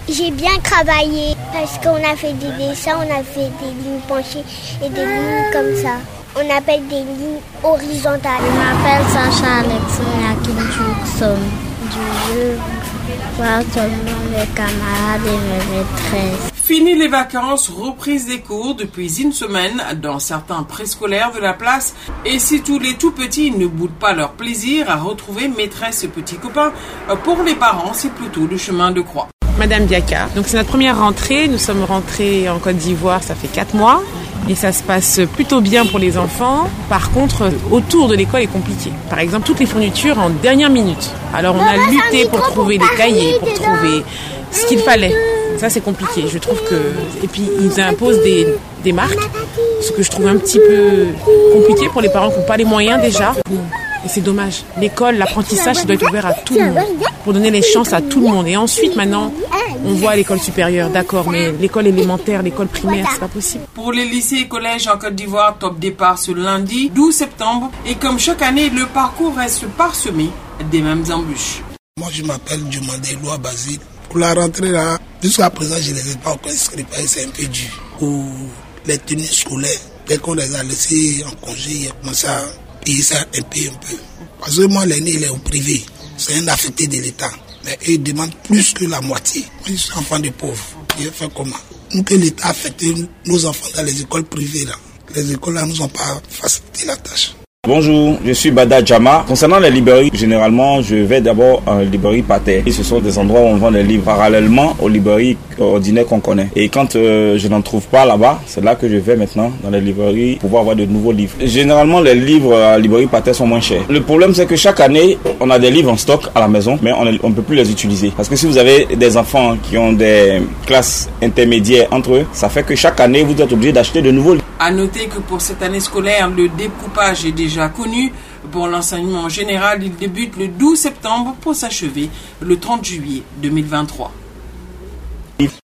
J'ai bien travaillé parce qu'on a fait des dessins, on a fait des lignes penchées et des lignes comme ça. On appelle des lignes horizontales. Je m'appelle Sacha Alexandria Kim-Jukson. Je veux voir seulement mes camarades et mes maîtresses. Fini les vacances, reprise des cours depuis une semaine dans certains préscolaires de la place. Et si tous les tout petits ne boudent pas leur plaisir à retrouver maîtresse et petits copains, pour les parents, c'est plutôt le chemin de croix. Madame Diaka. Donc c'est notre première rentrée. Nous sommes rentrés en Côte d'Ivoire, ça fait 4 mois. Et ça se passe plutôt bien pour les enfants. Par contre, autour de l'école est compliqué. Par exemple, toutes les fournitures en dernière minute. Alors on a lutté pour trouver des cahiers, pour trouver ce qu'il fallait. Ça c'est compliqué. Je trouve que... Et puis ils imposent des marques, ce que je trouve un petit peu compliqué pour les parents qui n'ont pas les moyens déjà. Et c'est dommage. L'école, l'apprentissage, ça doit être ouvert à tout le monde, pour donner les chances à tout le monde. Et ensuite, maintenant, on voit l'école supérieure, d'accord, mais l'école élémentaire, l'école primaire, c'est pas possible. Pour les lycées et collèges en Côte d'Ivoire, top départ ce lundi 12 septembre. Et comme chaque année, le parcours reste parsemé des mêmes embûches. Moi, je m'appelle Diomandé Loa Basile. Pour la rentrée, là, jusqu'à présent, je ne les ai pas encore inscrits, c'est un peu dur. Pour les tenues scolaires, dès qu'on les a laissés en congé, ils ont commencé à payer ça un peu. Parce que moi, l'aîné, il est au privé. C'est un affecté de l'État. Mais eux, ils demandent plus que la moitié. Moi, je suis enfant de pauvres. Je vais faire comment? Nous, que l'État affecte nos enfants dans les écoles privées, là. Les écoles, là, nous ont pas facilité la tâche. Bonjour, je suis Bada Djama. Concernant les librairies, généralement, je vais d'abord en librairie Pater. Et ce sont des endroits où on vend des livres parallèlement aux librairies ordinaires qu'on connaît. Et quand je n'en trouve pas là-bas, c'est là que je vais maintenant dans les librairies pour pouvoir avoir de nouveaux livres. Généralement, les livres à la librairie Pater sont moins chers. Le problème, c'est que chaque année, on a des livres en stock à la maison, mais on ne peut plus les utiliser. Parce que si vous avez des enfants qui ont des classes intermédiaires entre eux, ça fait que chaque année, vous êtes obligé d'acheter de nouveaux livres. À noter que pour cette année scolaire, le découpage est déjà connu. Pour l'enseignement général, il débute le 12 septembre pour s'achever le 30 juillet 2023.